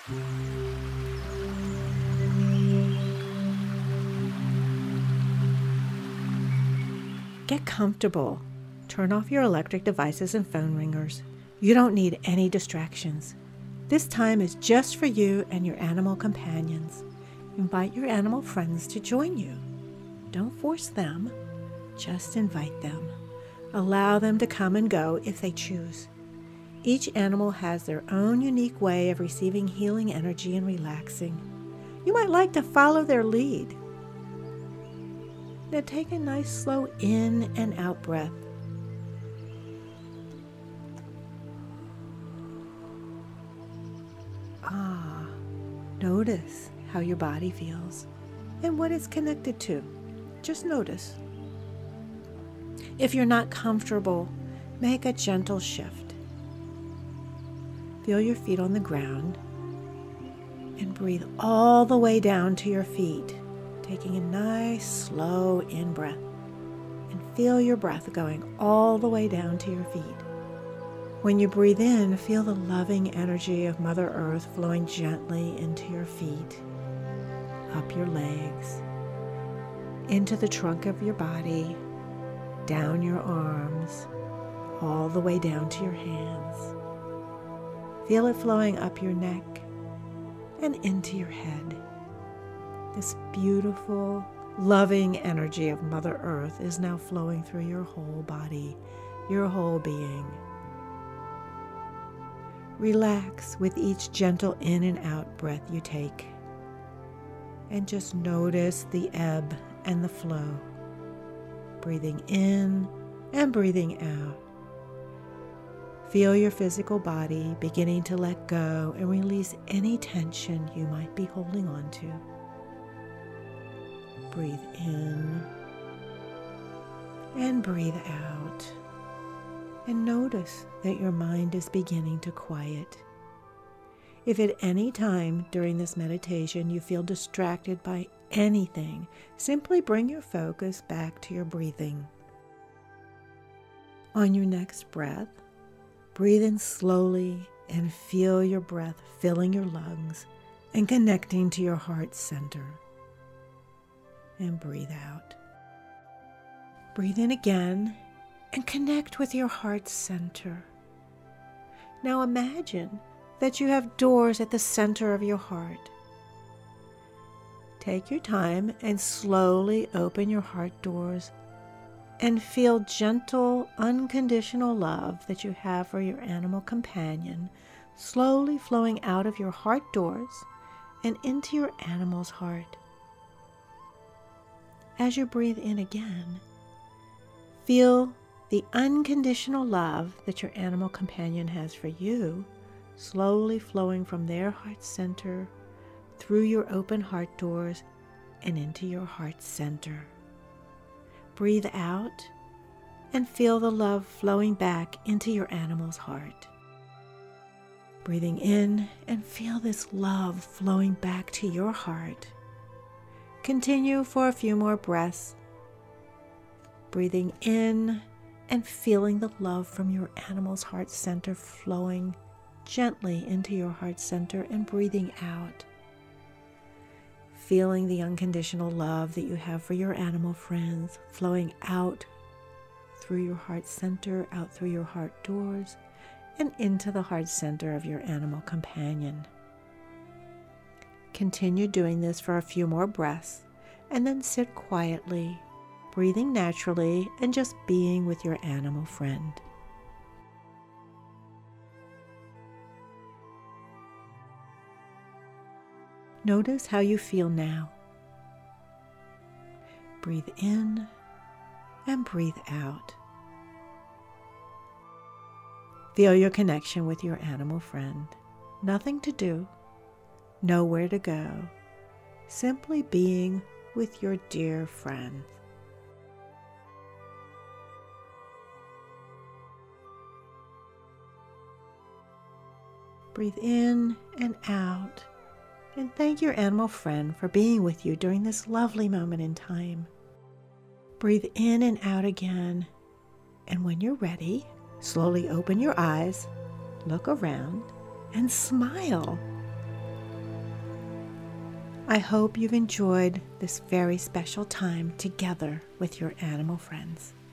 Get comfortable. Turn off your electric devices and phone ringers. You don't need any distractions. This time is just for you and your animal companions. Invite your animal friends to join you. Don't force them, just invite them. Allow them to come and go if they choose. Each animal has their own unique way of receiving healing energy and relaxing. You might like to follow their lead. Now take a nice slow in and out breath. Notice how your body feels and what it's connected to. Just notice. If you're not comfortable, make a gentle shift. Feel your feet on the ground and breathe all the way down to your feet, taking a nice slow in breath. And feel your breath going all the way down to your feet. When you breathe in, feel the loving energy of Mother Earth flowing gently into your feet, up your legs, into the trunk of your body, down your arms, all the way down to your hands. Feel it flowing up your neck and into your head. This beautiful, loving energy of Mother Earth is now flowing through your whole body, your whole being. Relax with each gentle in and out breath you take. And just notice the ebb and the flow. Breathing in and breathing out. Feel your physical body beginning to let go and release any tension you might be holding on to. Breathe in and breathe out. And notice that your mind is beginning to quiet. If at any time during this meditation you feel distracted by anything, simply bring your focus back to your breathing. On your next breath, breathe in slowly and feel your breath filling your lungs and connecting to your heart center. And breathe out. Breathe in again and connect with your heart center. Now imagine that you have doors at the center of your heart. Take your time and slowly open your heart doors and feel gentle, unconditional love that you have for your animal companion slowly flowing out of your heart doors and into your animal's heart. As you breathe in again, feel the unconditional love that your animal companion has for you slowly flowing from their heart center through your open heart doors and into your heart center. Breathe out and feel the love flowing back into your animal's heart. Breathing in and feel this love flowing back to your heart. Continue for a few more breaths. Breathing in and feeling the love from your animal's heart center flowing gently into your heart center, and breathing out. Feeling the unconditional love that you have for your animal friends flowing out through your heart center, out through your heart doors, and into the heart center of your animal companion. Continue doing this for a few more breaths, and then sit quietly, breathing naturally and just being with your animal friend. Notice how you feel now. Breathe in and breathe out. Feel your connection with your animal friend. Nothing to do, nowhere to go, simply being with your dear friend. Breathe in and out, and thank your animal friend for being with you during this lovely moment in time. Breathe in and out again, and when you're ready, slowly open your eyes, look around, and smile. I hope you've enjoyed this very special time together with your animal friends.